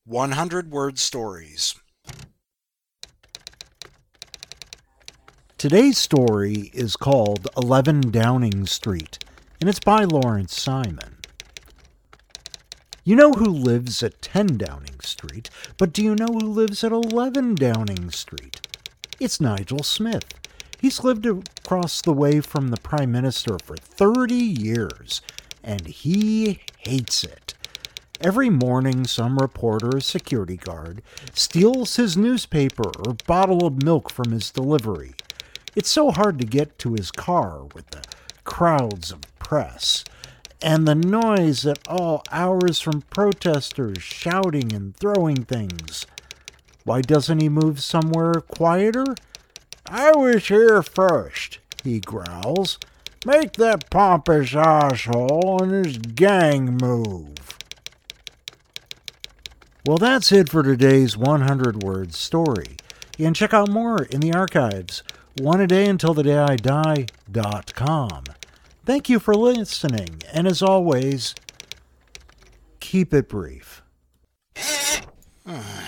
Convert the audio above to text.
100-word stories. Today's story is called 11 Downing Street, and it's by Lawrence Simon. You know who lives at 10 Downing Street, but do you know who lives at 11 Downing Street? It's Nigel Smith. He's lived across the way from the Prime Minister for 30 years, and he hates it. Every morning, some reporter or security guard steals his newspaper or bottle of milk from his delivery. It's so hard to get to his car with the crowds of press and the noise at all hours from protesters shouting and throwing things. Why doesn't he move somewhere quieter? "I was here first," he growls. "Make that pompous asshole and his gang move." Well, that's it for today's 100-word story. You can check out more in the archives, oneadayuntilthedayidie.com. Thank you for listening, and as always, keep it brief.